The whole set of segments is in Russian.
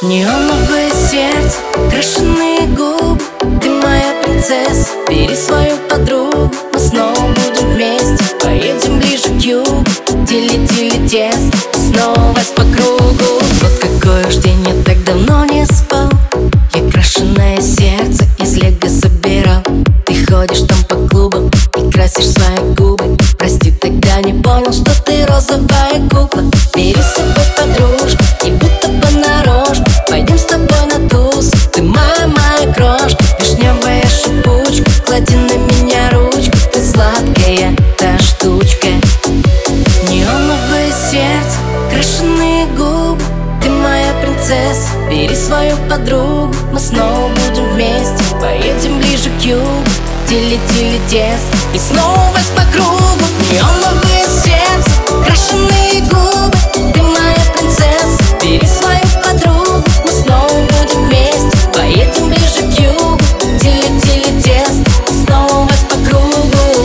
Неоновое сердце, крашеные губы, ты моя принцесса, бери свою подругу. Мы снова будем вместе, поедем ближе к югу. Тили-тили тест, снова по кругу. Вот какой уж день, я так давно не спал. Я крашеное сердце из лего собирал. Ты ходишь там по клубам и красишь свои губы. Прости, тогда не понял, что ты розовая кукла. Бери с собой подружку и будто понарошку пойдем с тобой на туз. Ты моя крошка, вишневая шипучка. Клади на меня ручку, ты сладкая та штучка. Неоновое сердце, крашеные губы, ты моя принцесса, бери свою подругу. Мы снова будем вместе, поедем ближе к югу. Тили-тили тест и снова по кругу. Неоновое сердце, крашеные губы, ты моя принцесса, бери свою подругу. Мы снова будем вместе, поедем ближе к югу. Тили-тили тест и снова по кругу.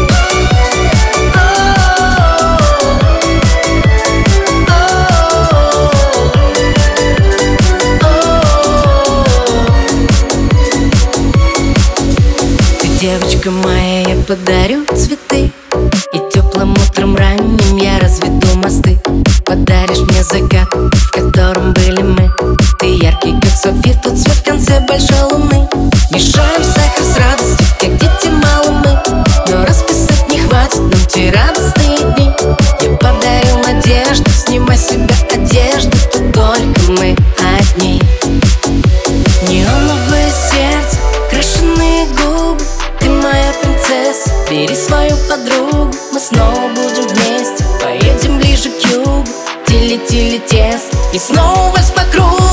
Девочка моя, я подарю цветы, и теплым утром ранним я разведу мосты. Подаришь мне закат, в котором были мы. Ты яркий, как сапфир, тот цвет в конце большой луны. Мешаем сахар с радостью, как дети мало мы. Но расписать не хватит нам те радостные дни. Я подарю надежду, снимай с себя одежду, тут только мы одни. Неоновое сердце, крашеные губы, ты моя принцесса, бери свою подругу. Мы снова будем вместе, поедем ближе к югу. Тили-тили тест и снова по кругу.